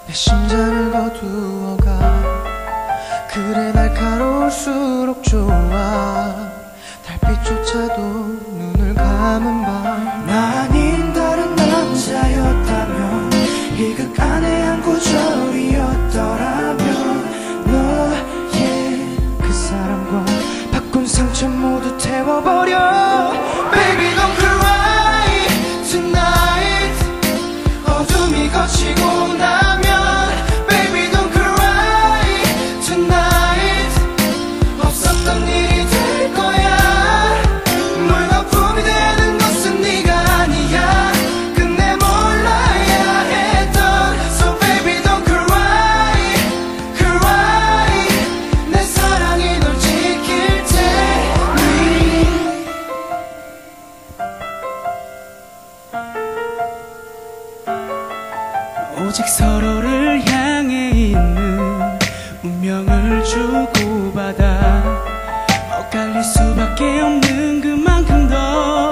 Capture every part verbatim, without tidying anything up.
내 심장을 거두어가. 그래 날카로울수록 좋아. 달빛조차도 눈을 감은 밤. 나 아닌 다른 남자였다면 이 극 안에 한 구절이었더라면 너의 그 사람과 바꾼 상처 모두 태워버려. Baby don't cry tonight. 어둠이 거치고 나면 Baby don't cry tonight. 없었던 일이 될 거야. 널 거품이 되는 것은 네가 아니야. 끝내 몰라야 했던. So baby don't cry cry. 내 사랑이 널 지킬 테니. 오직 서로를 향해 있는 운명을 주고받아 엇갈릴 수밖에 없는 그만큼 더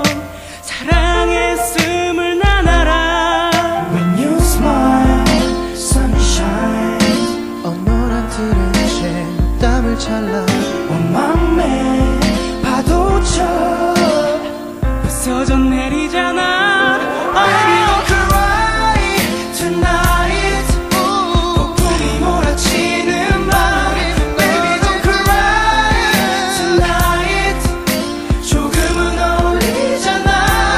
사랑했음을 난 알아. When you smile, sunshine. 어노란 틀은 채 땀을 찰라. 온 맘에 파도쳐 부서져 내리잖아. Baby don't cry tonight. 폭풍이 몰아치는 밤. Baby don't cry tonight. 조금은 어울리잖아.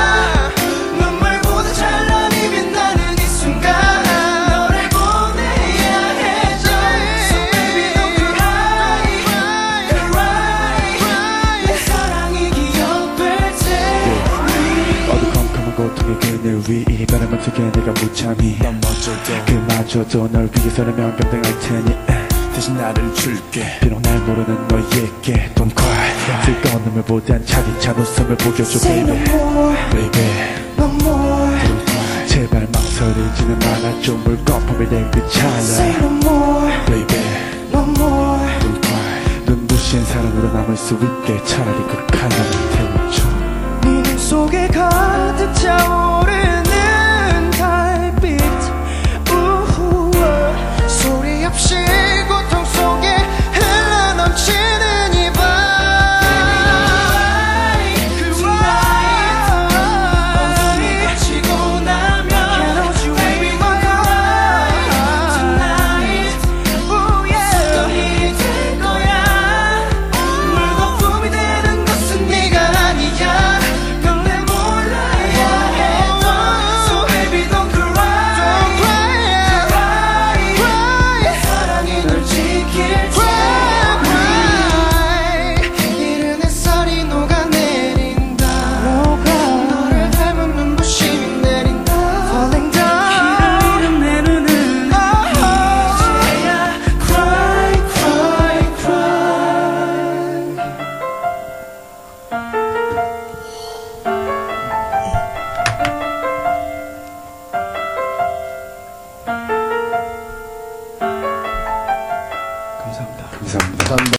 눈물보다 찬란히 빛나는 이 순간 너를 보내야 해줘. So baby don't cry cry. 내 사랑이 기억될 테니. 어두컴컴한 고통의 그늘 위 바람 어떻게 내가 무참히 그마저도 널 위해서는 명병등할 테니 대신 나를 줄게. 비록 날 모르는 너에게 Don't cry. 뜨거운 눈물보단 차디찬 웃음을 보여줘 Say no baby. more, Baby no more. Don't cry. 제발 망설이지는 말아. 좀 물거품이 될 듯 Say 찰나. no more, Baby no more. Don't cry. 눈부신 사랑으로 남을 수 있게 차라리 그 칼날을 태워줘. 네 눈 속에 가득 차오